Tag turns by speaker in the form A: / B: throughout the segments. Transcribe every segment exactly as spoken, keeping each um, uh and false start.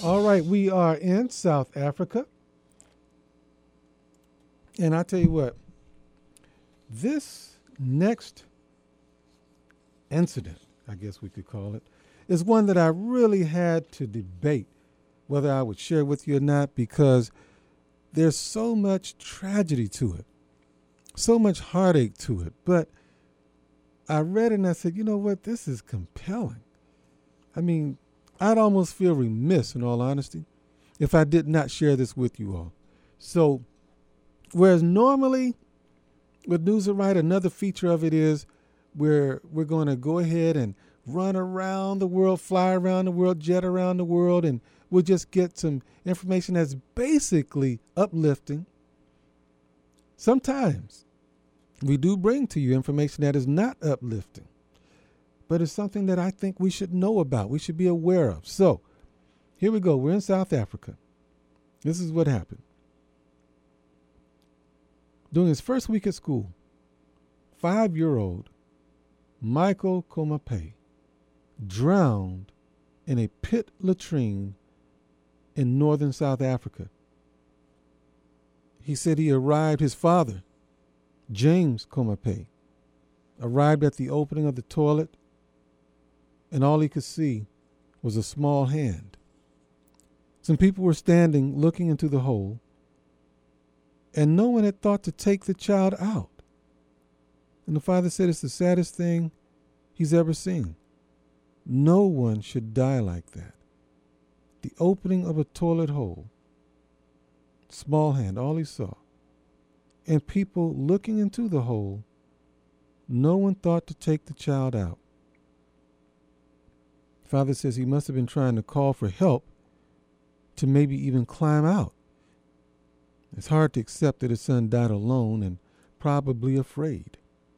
A: All right, we are in South Africa. And I tell you what, this next incident, I guess we could call it, is one that I really had to debate whether I would share with you or not, because there's so much tragedy to it, so much heartache to it. But I read it and I said, you know what, this is compelling. I mean, I'd almost feel remiss, in all honesty, if I did not share this with you all. So, whereas normally with News and Right, another feature of it is where we're going to go ahead and run around the world, fly around the world, jet around the world, and we'll just get some information that's basically uplifting. Sometimes we do bring to you information that is not uplifting, but it's something that I think we should know about, we should be aware of. So here we go. We're in South Africa. This is what happened. During his first week at school, five-year-old Michael Komape drowned in a pit latrine in northern South Africa. He said he arrived, his father, James Komape, arrived at the opening of the toilet, and all he could see was a small hand. Some people were standing looking into the hole, and no one had thought to take the child out. And the father said it's the saddest thing he's ever seen. No one should die like that. The opening of a toilet hole, small hand, all he saw, and people looking into the hole, no one thought to take the child out. Father says he must have been trying to call for help to maybe even climb out. It's hard to accept that his son died alone and probably afraid.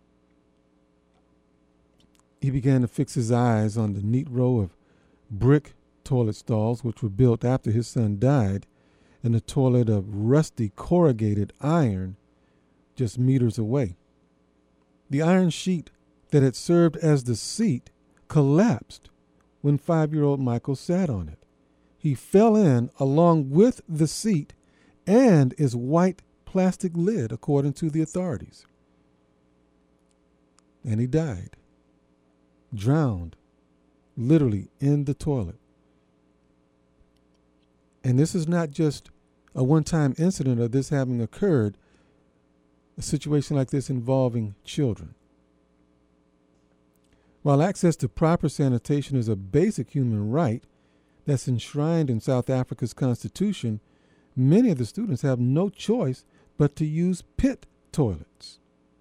A: He began to fix his eyes on the neat row of brick toilet stalls which were built after his son died, and the toilet of rusty corrugated iron just meters away. The iron sheet that had served as the seat collapsed when five-year-old Michael sat on it. He fell in along with the seat and its white plastic lid, according to the authorities. And he died, drowned, literally in the toilet. And this is not just a one-time incident of this having occurred, a situation like this involving children. While access to proper sanitation is a basic human right that's enshrined in South Africa's constitution, many of the students have no choice but to use pit toilets.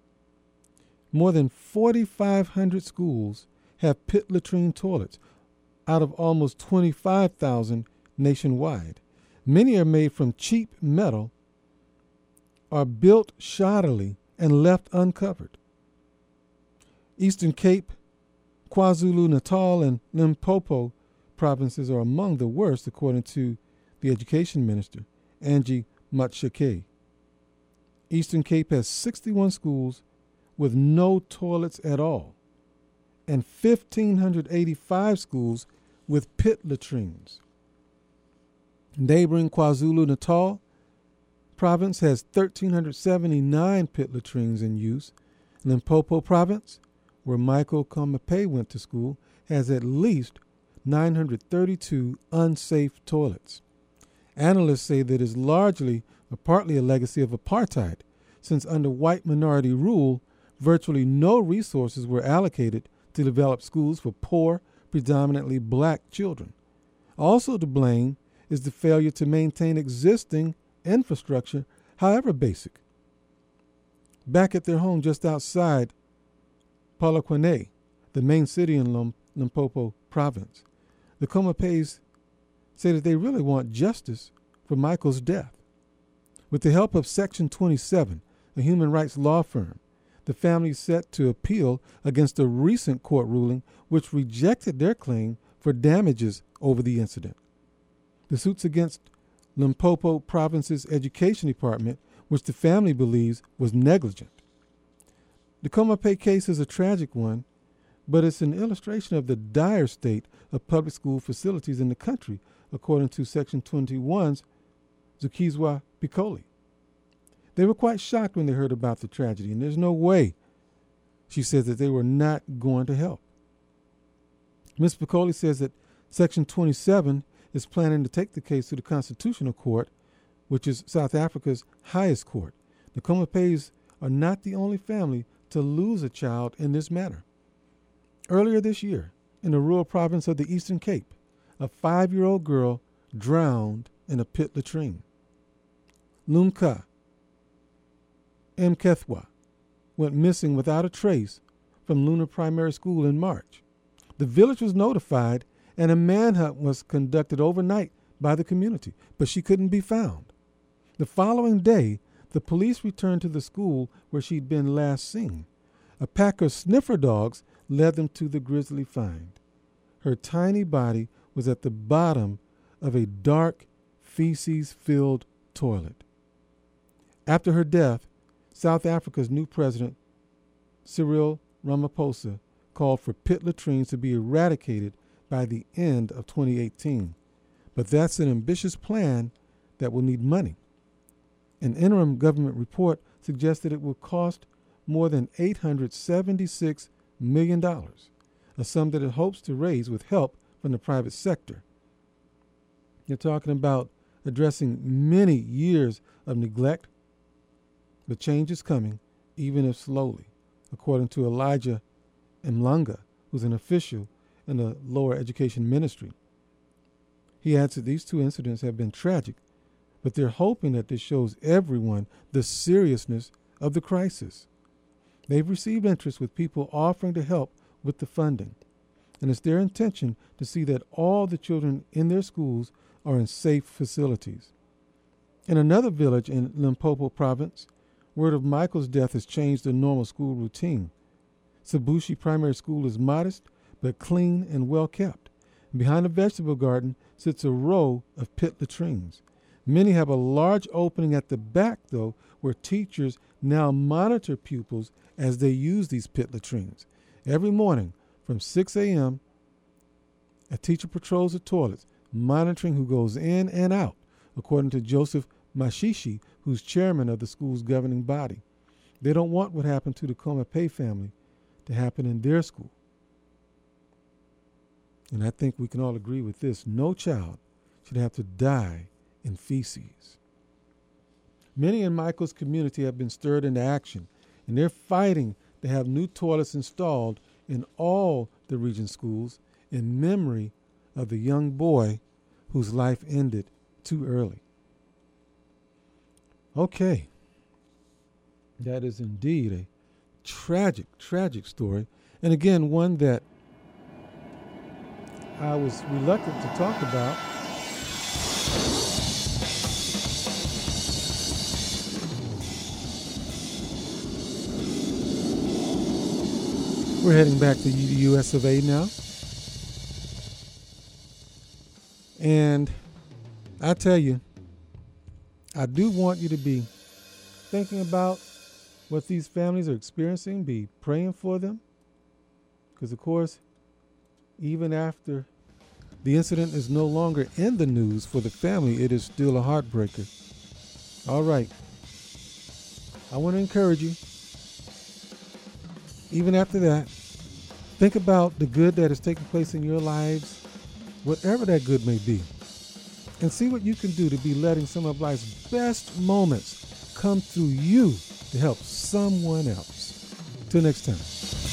A: More than forty-five hundred schools have pit latrine toilets out of almost twenty-five thousand nationwide. Many are made from cheap metal, are built shoddily, and left uncovered. Eastern Cape, KwaZulu-Natal, and Limpopo provinces are among the worst, according to the education minister, Angie Motshekga. Eastern Cape has sixty-one schools with no toilets at all, and one thousand five hundred eighty-five schools with pit latrines. Neighboring KwaZulu-Natal province has one thousand three hundred seventy-nine pit latrines in use. Limpopo province, where Michael Komape went to school, has at least nine hundred thirty-two unsafe toilets. Analysts say that it is largely or partly a legacy of apartheid, since under white minority rule, virtually no resources were allocated to develop schools for poor, predominantly black children. Also to blame is the failure to maintain existing infrastructure, however basic. Back at their home just outside Polokwane, the main city in Lim- Limpopo province, the Komapes say that they really want justice for Michael's death. With the help of Section twenty-seven, a human rights law firm, the family is set to appeal against a recent court ruling which rejected their claim for damages over the incident. The suits against Limpopo Province's Education Department, which the family believes was negligent. The Komape case is a tragic one, but it's an illustration of the dire state of public school facilities in the country, according to Section twenty-one's Zukiswa Piccoli. They were quite shocked when they heard about the tragedy, and there's no way, she says, that they were not going to help. Miz Piccoli says that Section twenty-seven is planning to take the case to the Constitutional Court, which is South Africa's highest court. The Komape's are not the only family to lose a child in this manner. Earlier this year, in the rural province of the Eastern Cape, a five-year-old girl drowned in a pit latrine. Lumka Mkethwa went missing without a trace from Lunar Primary School in March. The village was notified, and a manhunt was conducted overnight by the community, but she couldn't be found. The following day, the police returned to the school where she'd been last seen. A pack of sniffer dogs led them to the grisly find. Her tiny body was at the bottom of a dark, feces-filled toilet. After her death, South Africa's new president, Cyril Ramaphosa, called for pit latrines to be eradicated by the end of twenty eighteen. But that's an ambitious plan that will need money. An interim government report suggested it will cost more than eight hundred seventy-six million dollars, a sum that it hopes to raise with help from the private sector. You're talking about addressing many years of neglect, but change is coming, even if slowly, according to Elijah Mlanga, who's an official in the lower education ministry. He adds that these two incidents have been tragic, but they're hoping that this shows everyone the seriousness of the crisis. They've received interest with people offering to help with the funding, and it's their intention to see that all the children in their schools are in safe facilities. In another village in Limpopo province, word of Michael's death has changed the normal school routine. Sabushi Primary School is modest but clean and well kept. Behind the vegetable garden sits a row of pit latrines. Many have a large opening at the back, though, where teachers now monitor pupils as they use these pit latrines. Every morning from six a.m., a teacher patrols the toilets, monitoring who goes in and out, according to Joseph Mashishi, who's chairman of the school's governing body. They don't want what happened to the Komape family to happen in their school. And I think we can all agree with this. No child should have to die in feces. Many in Michael's community have been stirred into action, and they're fighting to have new toilets installed in all the region schools in memory of the young boy whose life ended too early. Okay, that is indeed a tragic, tragic story, and again, one that I was reluctant to talk about. We're heading back to the U S of A now. And I tell you, I do want you to be thinking about what these families are experiencing, be praying for them. Because, of course, even after the incident is no longer in the news for the family, it is still a heartbreaker. All right. I want to encourage you, even after that, think about the good that is taking place in your lives, whatever that good may be, and see what you can do to be letting some of life's best moments come through you to help someone else. Till next time.